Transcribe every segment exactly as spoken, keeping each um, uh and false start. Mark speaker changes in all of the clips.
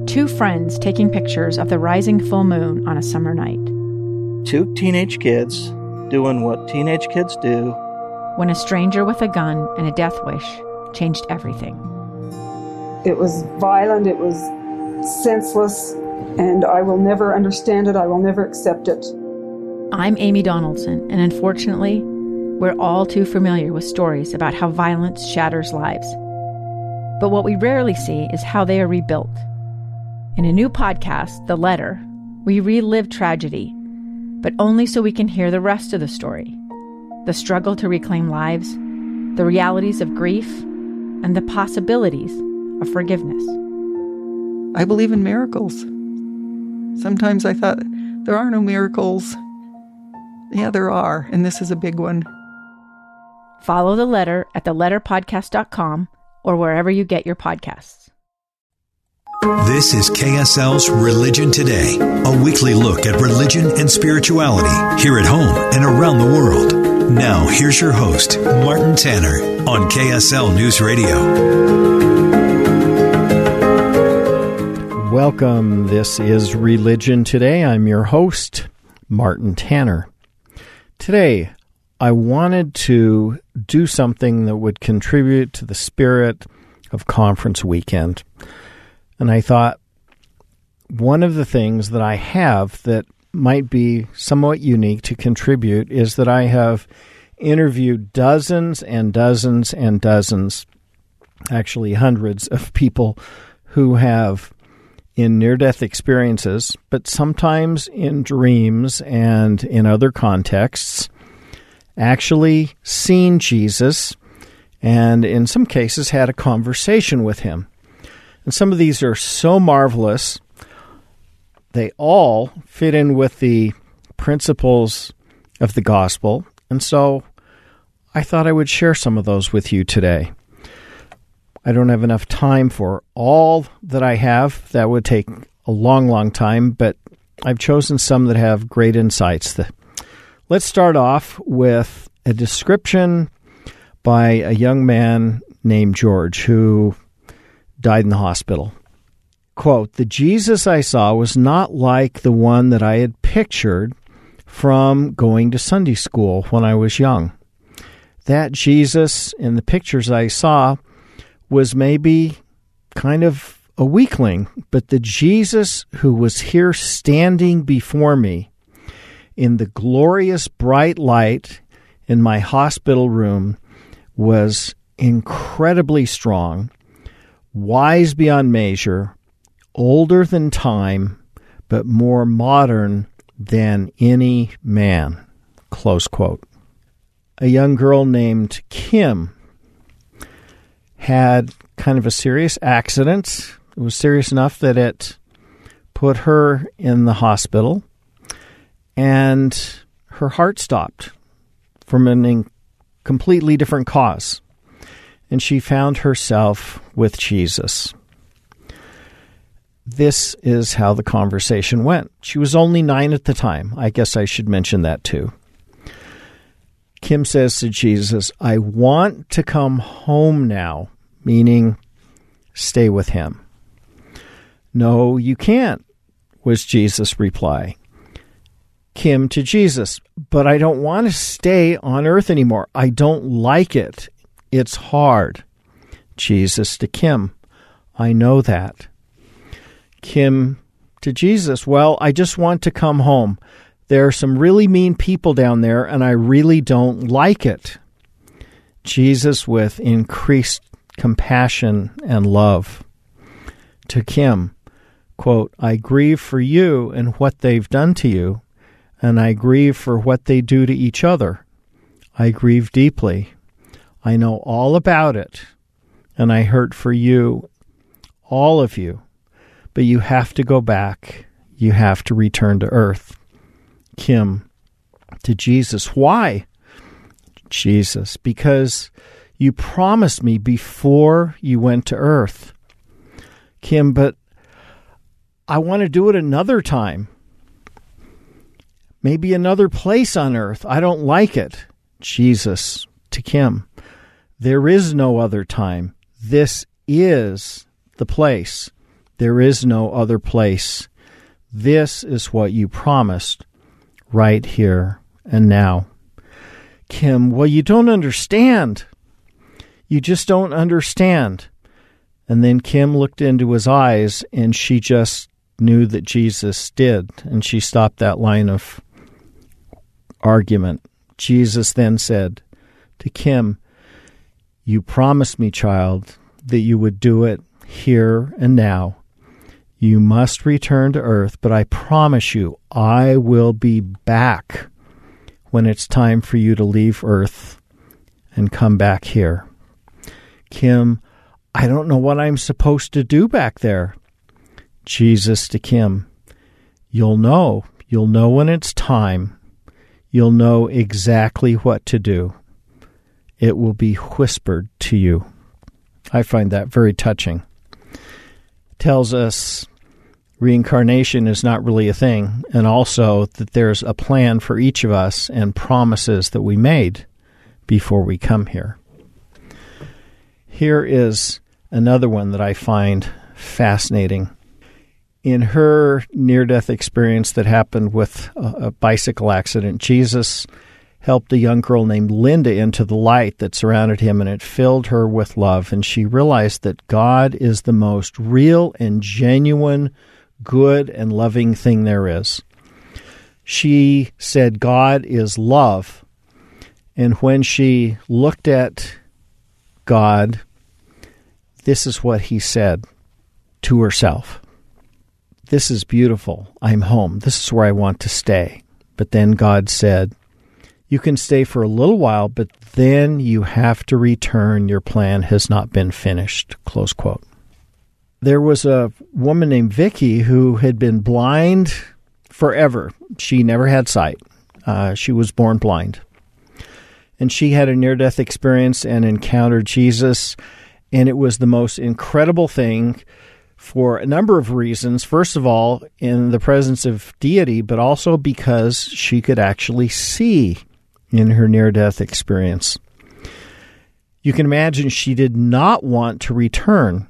Speaker 1: Two friends taking pictures of the rising full moon on a summer night.
Speaker 2: Two teenage kids doing what teenage kids do.
Speaker 1: When a stranger with a gun and a death wish changed everything.
Speaker 3: It was violent, it was senseless, and I will never understand it, I will never accept it.
Speaker 1: I'm Amy Donaldson, and unfortunately, we're all too familiar with stories about how violence shatters lives. But what we rarely see is how they are rebuilt. In a new podcast, The Letter, we relive tragedy, but only so we can hear the rest of the story. The struggle to reclaim lives, the realities of grief, and the possibilities of forgiveness.
Speaker 4: I believe in miracles. Sometimes I thought, there are no miracles. Yeah, there are, and this is a big one.
Speaker 1: Follow The Letter at the letter podcast dot com or wherever you get your podcasts.
Speaker 5: This is K S L's Religion Today, a weekly look at religion and spirituality here at home and around the world. Now, here's your host, Martin Tanner, on K S L News Radio.
Speaker 6: Welcome. This is Religion Today. I'm your host, Martin Tanner. Today, I wanted to do something that would contribute to the spirit of conference weekend. And I thought one of the things that I have that might be somewhat unique to contribute is that I have interviewed dozens and dozens and dozens, actually hundreds of people who have, in near-death experiences, but sometimes in dreams and in other contexts, actually seen Jesus and in some cases had a conversation with him. And some of these are so marvelous, they all fit in with the principles of the gospel. And so I thought I would share some of those with you today. I don't have enough time for all that I have. That would take a long, long time, but I've chosen some that have great insights. Let's start off with a description by a young man named George who died in the hospital. Quote, "The Jesus I saw was not like the one that I had pictured from going to Sunday school when I was young. That Jesus in the pictures I saw was maybe kind of a weakling, but the Jesus who was here standing before me in the glorious bright light in my hospital room was incredibly strong, wise beyond measure, older than time, but more modern than any man." Close quote. A young girl named Kim had kind of a serious accident. It was serious enough that it put her in the hospital, and her heart stopped from a completely different cause. And she found herself with Jesus. This is how the conversation went. She was only nine at the time. I guess I should mention that too. Kim says to Jesus, "I want to come home now," meaning stay with him. "No, you can't," was Jesus' reply. Kim to Jesus, "But I don't want to stay on earth anymore. I don't like it. It's hard." Jesus to Kim, "I know that." Kim to Jesus, "Well, I just want to come home. There are some really mean people down there, and I really don't like it." Jesus with increased compassion and love. To Kim, quote, "I grieve for you and what they've done to you, and I grieve for what they do to each other. I grieve deeply. I know all about it, and I hurt for you, all of you, but you have to go back. You have to return to earth." Kim to Jesus, "Why?" Jesus, "Because you promised me before you went to earth." Kim, "But I want to do it another time. Maybe another place on earth. I don't like it." Jesus to Kim, "There is no other time. This is the place. There is no other place. This is what you promised right here and now. Kim, well, you don't understand. You just don't understand. And then Kim looked into his eyes, and she just knew that Jesus did, and she stopped that line of argument. Jesus then said to Kim, you promised me, child, that you would do it here and now. You must return to earth, but I promise you, I will be back when it's time for you to leave earth and come back here. Kim, I don't know what I'm supposed to do back there. Jesus to Kim, you'll know. You'll know when it's time. You'll know exactly what to do. It will be whispered to you. I find that very touching. It tells us reincarnation is not really a thing, and also that there's a plan for each of us and promises that we made before we come here. Here is another one that I find fascinating. In her near-death experience that happened with a, a bicycle accident, Jesus helped a young girl named Linda into the light that surrounded him, and it filled her with love. And she realized that God is the most real and genuine, good and loving thing there is. She said, God is love. And when she looked at God, this is what he said to herself. This is beautiful. I'm home. This is where I want to stay. But then God said, you can stay for a little while, but then you have to return. Your plan has not been finished. Close quote. There was a woman named Vicky who had been blind forever. She never had sight. Uh, she was born blind. And she had a near-death experience and encountered Jesus, and it was the most incredible thing for a number of reasons. First of all, in the presence of deity, but also because she could actually see in her near-death experience. You can imagine she did not want to return.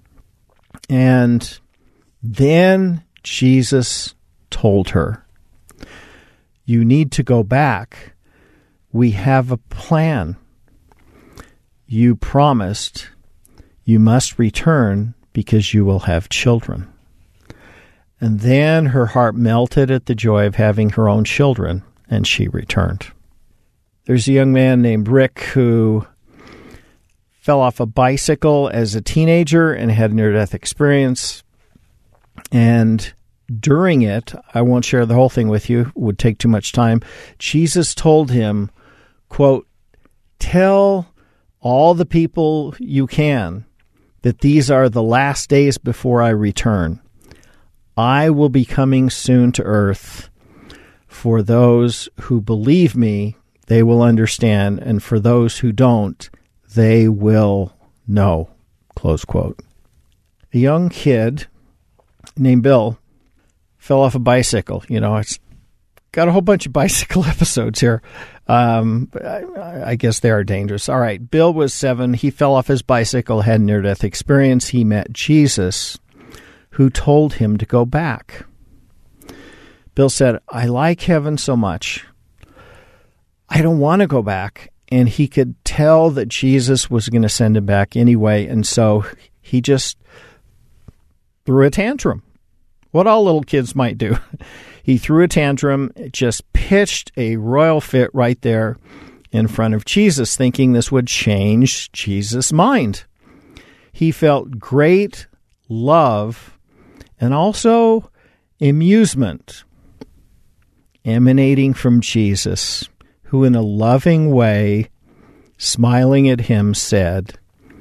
Speaker 6: And then Jesus told her, you need to go back. We have a plan. You promised you must return because you will have children. And then her heart melted at the joy of having her own children, and she returned. There's a young man named Rick who fell off a bicycle as a teenager and had a near-death experience. And during it, I won't share the whole thing with you, it would take too much time, Jesus told him, quote, tell all the people you can that these are the last days before I return. I will be coming soon to earth. For those who believe me, they will understand, and for those who don't, they will know, close quote. A young kid named Bill fell off a bicycle. You know, it's got a whole bunch of bicycle episodes here. Um, I, I guess they are dangerous. All right, Bill was seven. He fell off his bicycle, had a near-death experience. He met Jesus, who told him to go back. Bill said, I like heaven so much. I don't want to go back. And he could tell that Jesus was going to send him back anyway, and so he just threw a tantrum. What all little kids might do. He threw a tantrum, just pitched a royal fit right there in front of Jesus, thinking this would change Jesus' mind. He felt great love and also amusement emanating from Jesus, who in a loving way, smiling at him, said,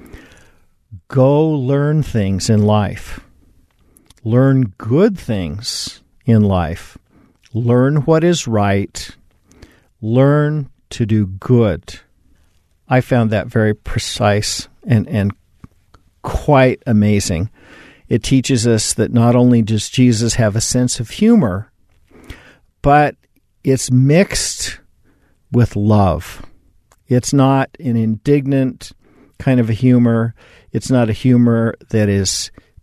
Speaker 6: go learn things in life. Learn good things in life. Learn what is right. Learn to do good. I found that very precise and, and quite amazing. It teaches us that not only does Jesus have a sense of humor, but it's mixed with love. It's not an indignant kind of a humor. It's not a humor that is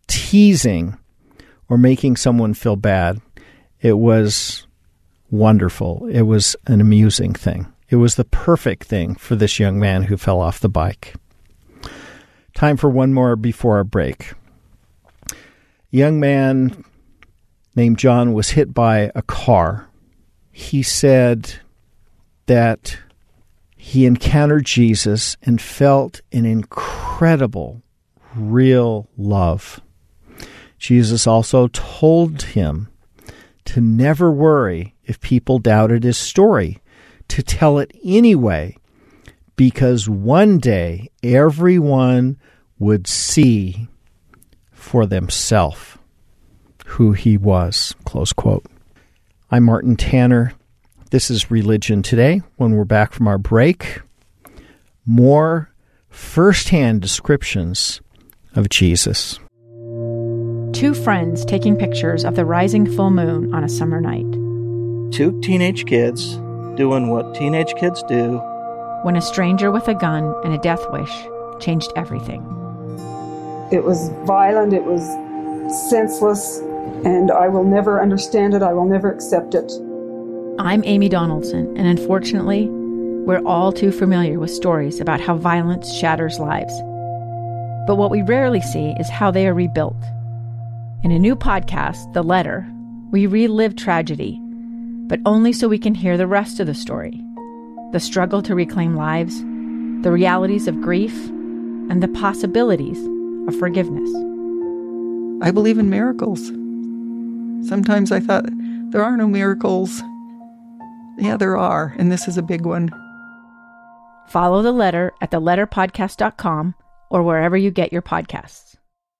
Speaker 6: teasing or making someone feel bad. It was wonderful. It was an amusing thing. It was the perfect thing for this young man who fell off the bike. Time for one more before our break. A young man named John was hit by a car. He said that he encountered Jesus and felt an incredible, real love. Jesus also told him to never worry if people doubted his story, to tell it anyway, because one day everyone would see for themselves who he was, close quote. I'm Martin Tanner. This is Religion Today. When we're back from our break, more firsthand descriptions of Jesus.
Speaker 1: Two friends taking pictures of the rising full moon on a summer night.
Speaker 2: Two teenage kids doing what teenage kids do.
Speaker 1: When a stranger with a gun and a death wish changed everything.
Speaker 3: It was violent, it was senseless, and I will never understand it, I will never accept it.
Speaker 1: I'm Amy Donaldson, and unfortunately, we're all too familiar with stories about how violence shatters lives. But what we rarely see is how they are rebuilt. In a new podcast, The Letter, we relive tragedy, but only so we can hear the rest of the story. The struggle to reclaim lives, the realities of grief, and the possibilities of forgiveness.
Speaker 4: I believe in miracles. Sometimes I thought, there are no miracles. Yeah, there are, and this is a big one.
Speaker 1: Follow The Letter at the letter podcast dot com or wherever you get your podcasts.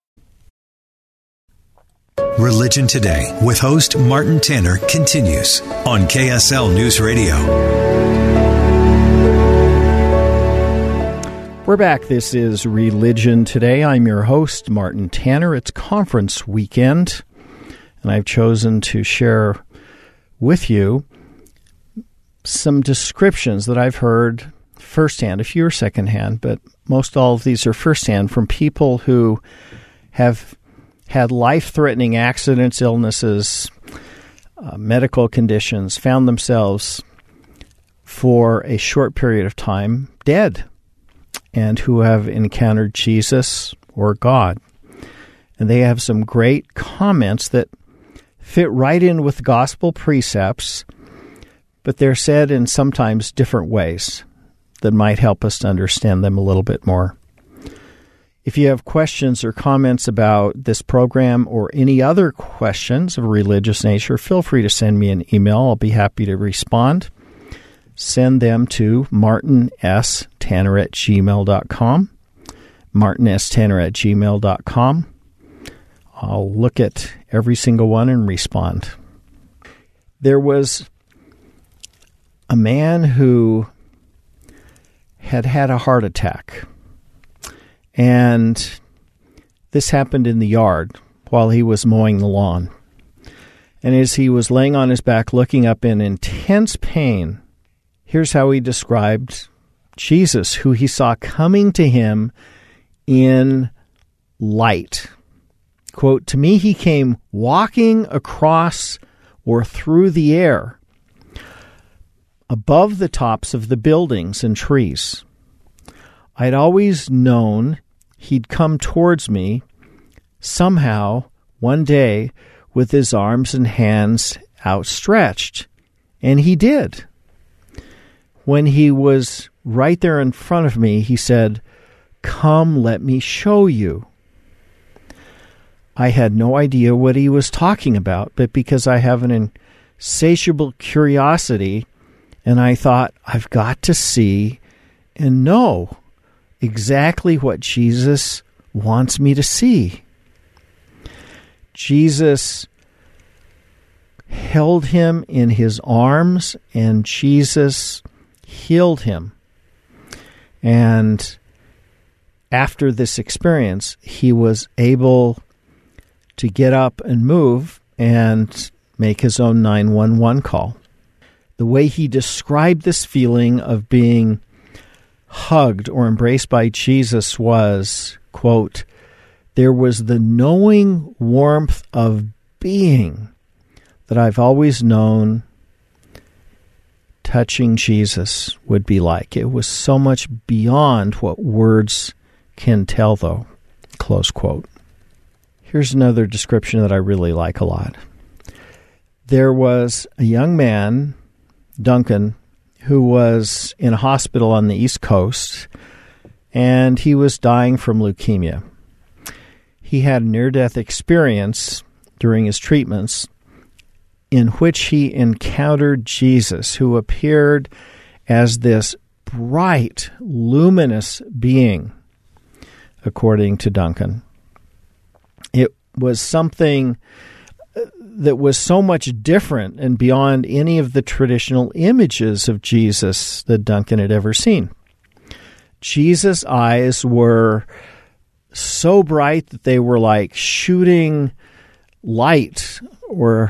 Speaker 5: Religion Today with host Martin Tanner continues on K S L News Radio.
Speaker 6: We're back. This is Religion Today. I'm your host, Martin Tanner. It's conference weekend, and I've chosen to share with you some descriptions that I've heard firsthand, a few are secondhand, but most all of these are firsthand from people who have had life-threatening accidents, illnesses, uh, medical conditions, found themselves for a short period of time dead, and who have encountered Jesus or God. And they have some great comments that fit right in with gospel precepts, but they're said in sometimes different ways that might help us to understand them a little bit more. If you have questions or comments about this program or any other questions of a religious nature, feel free to send me an email. I'll be happy to respond. Send them to martin s tanner at gmail dot com. martin s tanner at gmail dot com. I'll look at every single one and respond. There was a man who had had a heart attack. And this happened in the yard while he was mowing the lawn. And as he was laying on his back looking up in intense pain, here's how he described Jesus, who he saw coming to him in light. Quote, "To me he came walking across or through the air, above the tops of the buildings and trees. I'd always known he'd come towards me somehow one day with his arms and hands outstretched. And he did. When he was right there in front of me, he said, 'Come, let me show you.' I had no idea what he was talking about, but because I have an insatiable curiosity, and I thought, I've got to see and know exactly what Jesus wants me to see. Jesus held him in his arms, and Jesus healed him. And after this experience, he was able to get up and move and make his own nine one one call. The way he described this feeling of being hugged or embraced by Jesus was, quote, there was the knowing warmth of being that I've always known touching Jesus would be like. It was so much beyond what words can tell, though. Close quote. Here's another description that I really like a lot. There was a young man, Duncan, who was in a hospital on the East Coast, and he was dying from leukemia. He had a near-death experience during his treatments in which he encountered Jesus, who appeared as this bright, luminous being, according to Duncan. It was something that was so much different and beyond any of the traditional images of Jesus that Duncan had ever seen. Jesus' eyes were so bright that they were like shooting light or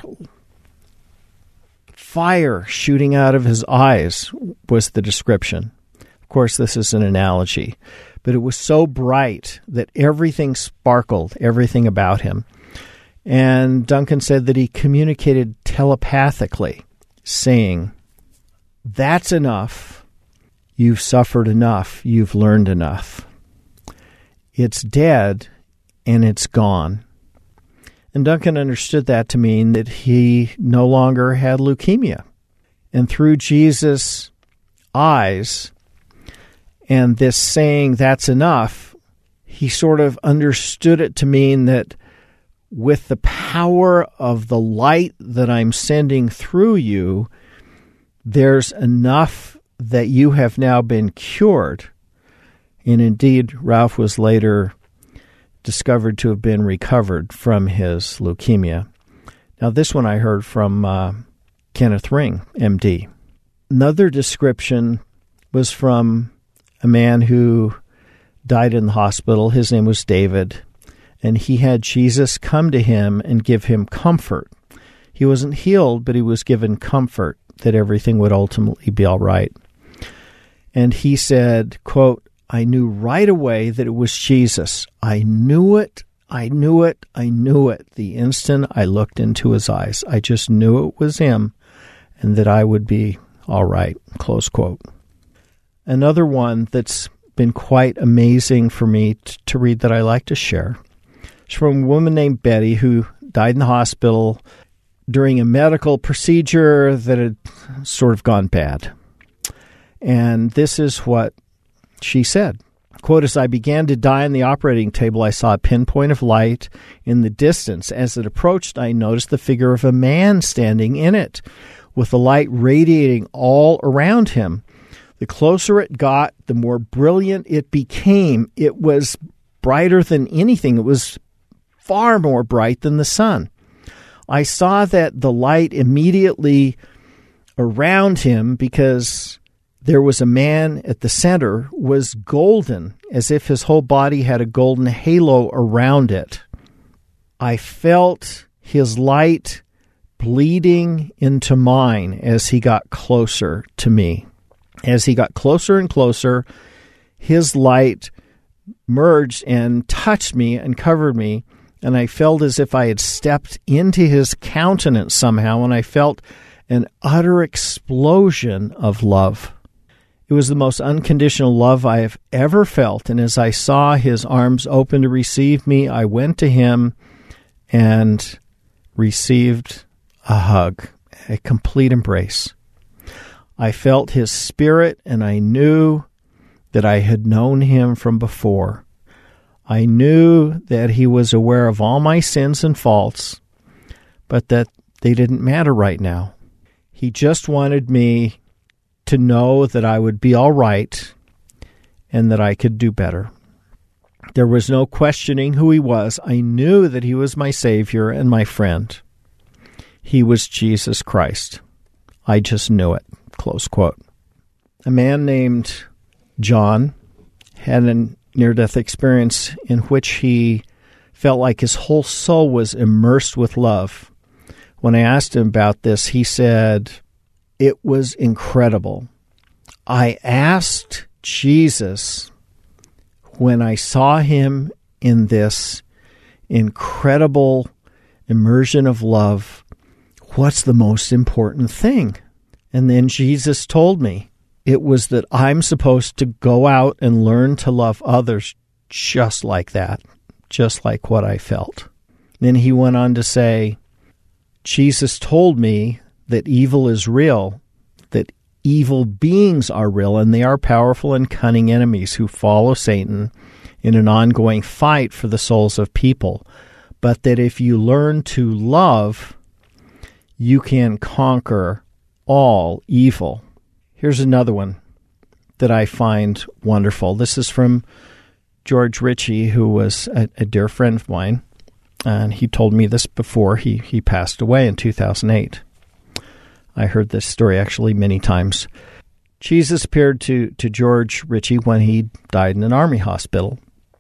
Speaker 6: fire shooting out of his eyes, was the description. Of course, this is an analogy, but it was so bright that everything sparkled, everything about him. And Duncan said that he communicated telepathically, saying, "That's enough. You've suffered enough. You've learned enough. It's dead, and it's gone." And Duncan understood that to mean that he no longer had leukemia. And through Jesus' eyes and this saying, "That's enough," he sort of understood it to mean that with the power of the light that I'm sending through you, there's enough that you have now been cured. And indeed, Ralph was later discovered to have been recovered from his leukemia. Now, this one I heard from uh, Kenneth Ring, M D. Another description was from a man who died in the hospital. His name was David, and he had Jesus come to him and give him comfort. He wasn't healed, but he was given comfort that everything would ultimately be all right. And he said, quote, "I knew right away that it was Jesus. I knew it, I knew it, I knew it the instant I looked into his eyes. I just knew it was him and that I would be all right," close quote. Another one that's been quite amazing for me t- to read that I like to share is from a woman named Betty who died in the hospital during a medical procedure that had sort of gone bad. And this is what she said, quote, "As I began to die on the operating table, I saw a pinpoint of light in the distance. As it approached, I noticed the figure of a man standing in it, with the light radiating all around him. The closer it got, the more brilliant it became. It was brighter than anything. It was far more bright than the sun. I saw that the light immediately around him, because there was a man at the center, was golden, as if his whole body had a golden halo around it. I felt his light bleeding into mine as he got closer to me. As he got closer and closer, his light merged and touched me and covered me, and I felt as if I had stepped into his countenance somehow, and I felt an utter explosion of love. It was the most unconditional love I have ever felt, and as I saw his arms open to receive me, I went to him and received a hug, a complete embrace. I felt his spirit, and I knew that I had known him from before. I knew that he was aware of all my sins and faults, but that they didn't matter right now. He just wanted me to know that I would be all right and that I could do better. There was no questioning who he was. I knew that he was my Savior and my friend. He was Jesus Christ. I just knew it." Close quote. A man named John had a near-death experience in which he felt like his whole soul was immersed with love. When I asked him about this, he said, "It was incredible. I asked Jesus when I saw him in this incredible immersion of love, what's the most important thing? And then Jesus told me it was that I'm supposed to go out and learn to love others just like that, just like what I felt. Then he went on to say, Jesus told me that evil is real, that evil beings are real, and they are powerful and cunning enemies who follow Satan in an ongoing fight for the souls of people. But that if you learn to love, you can conquer all evil. Here's another one that I find wonderful. This is from George Ritchie, who was a, a dear friend of mine, and he told me this before he, he passed away in two thousand eight. I heard this story actually many times. Jesus appeared to, to George Ritchie when he died in an army hospital.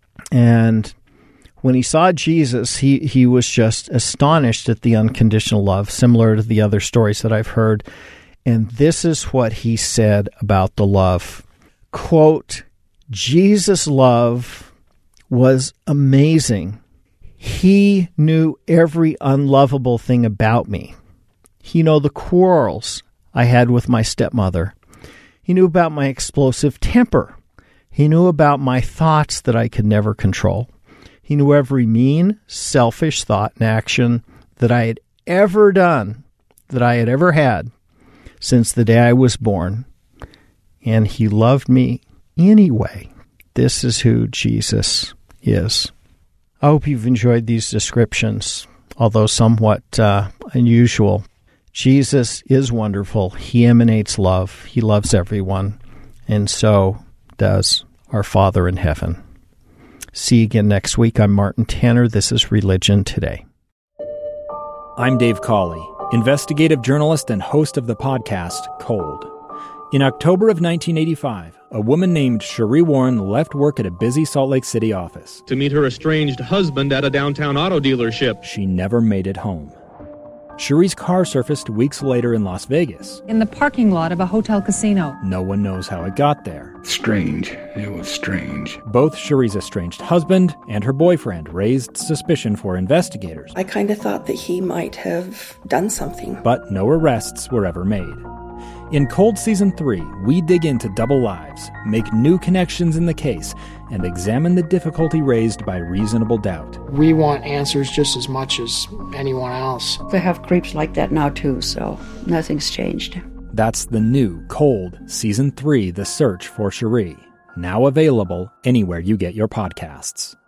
Speaker 6: And when he saw Jesus, he, he was just astonished at the unconditional love, similar to the other stories that I've heard. And this is what he said about the love. Quote, Jesus' love was amazing. He knew every unlovable thing about me. He knew the quarrels I had with my stepmother. He knew about my explosive temper. He knew about my thoughts that I could never control. He knew every mean, selfish thought and action that I had ever done, that I had ever had since the day I was born. And he loved me anyway. This is who Jesus is. I hope you've enjoyed these descriptions, although somewhat uh, unusual. Jesus is wonderful. He emanates love. He loves everyone. And so does our Father in heaven. See you again next week. I'm Martin Tanner. This is Religion Today.
Speaker 7: I'm Dave Cawley, investigative journalist and host of the podcast Cold. In October of nineteen eighty-five, a woman named Cherie Warren left work at a busy Salt Lake City office
Speaker 8: to meet her estranged husband at a downtown auto dealership.
Speaker 7: She never made it home. Cherie's car surfaced weeks later in Las Vegas.
Speaker 9: In the parking lot of a hotel casino.
Speaker 7: No one knows how it got there.
Speaker 10: Strange. It was strange.
Speaker 7: Both Cherie's estranged husband and her boyfriend raised suspicion for investigators.
Speaker 11: I kind of thought that he might have done something.
Speaker 7: But no arrests were ever made. In Cold Season three, we dig into double lives, make new connections in the case, and examine the difficulty raised by reasonable doubt.
Speaker 12: We want answers just as much as anyone else.
Speaker 13: They have creeps like that now too, so nothing's changed.
Speaker 7: That's the new Cold Season three, The Search for Cherie, now available anywhere you get your podcasts.